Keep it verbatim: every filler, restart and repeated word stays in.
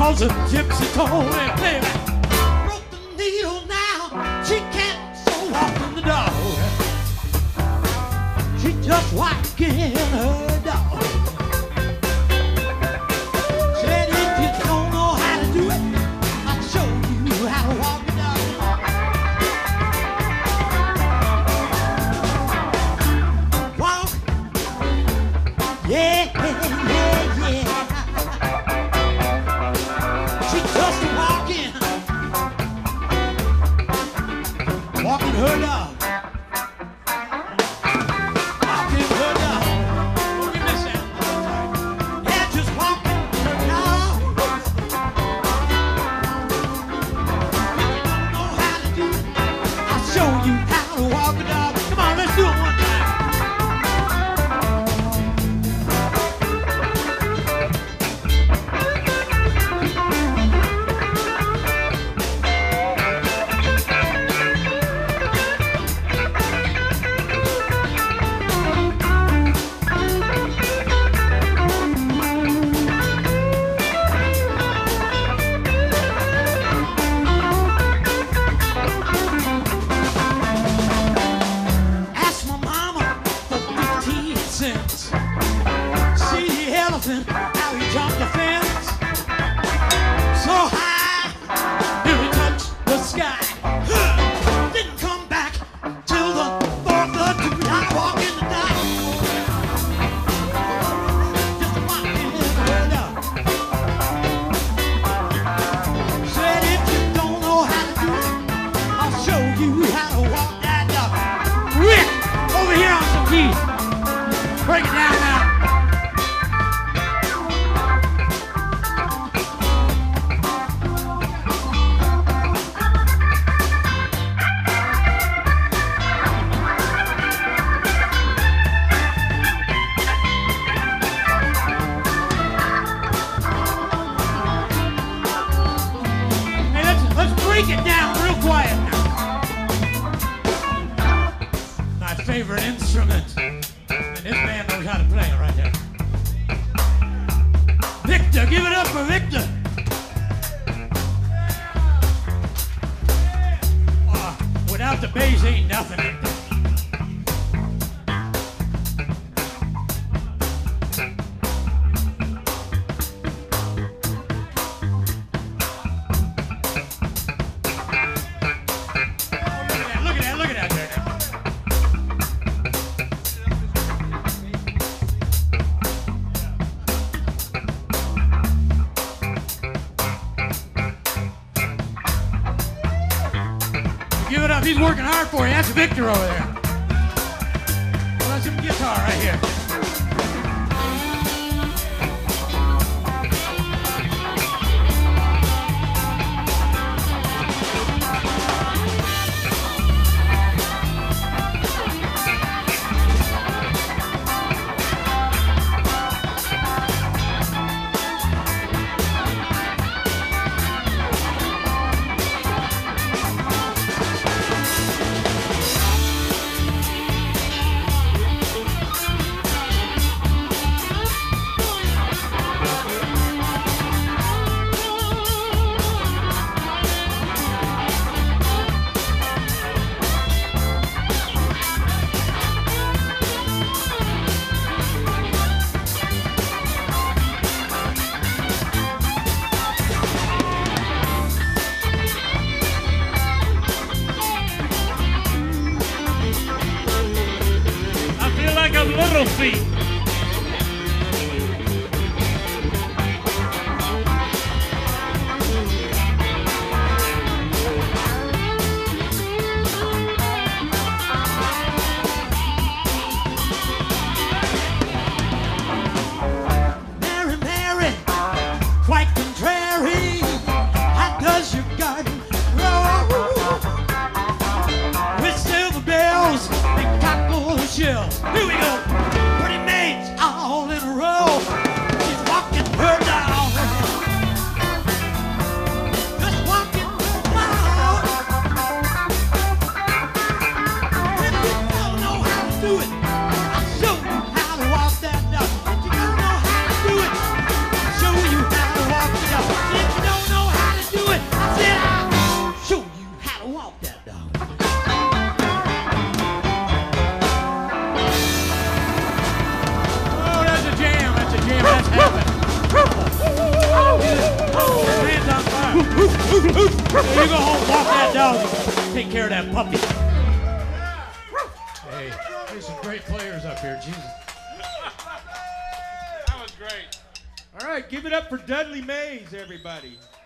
cause a gypsy told me, baby, broke the needle now. She can't so walk in the dog. She just walking her dog. Said if you don't know how to do it, I'll show you how to walk the dog. Walk, yeah, yeah, yeah. She just walking, walking her dog. How he jumped the fence so high, he touched the sky. Didn't come back till the fourth of July. Walk in the dark, just walking her dog. Said if you don't know how to do it, I'll show you how to walk that dog. Rick, over here on some keys. Break it down now. Break it down real quiet now. My favorite instrument, and this man knows how to play it right there. Victor, give it up for Victor. Uh, without the bass, ain't nothing. Give it up. He's working hard for you. That's Victor over there. Well, some guitar right here. Little feet. Mary, Mary, quite contrary. How does your garden grow? With silver bells and cockle shells. Here we go. Pretty maids all in a row. She's walking her dog. Just walking her dog. If you don't know how to do it, I'll show you how to walk that dog. If you don't know how to do it, I'll show you how to walk the dog. If you Oof, oof. You go home, walk that dog. Take care of that puppy. Hey, there's some great players up here, Jesus. That was great. All right, give it up for Dudley Mays, everybody.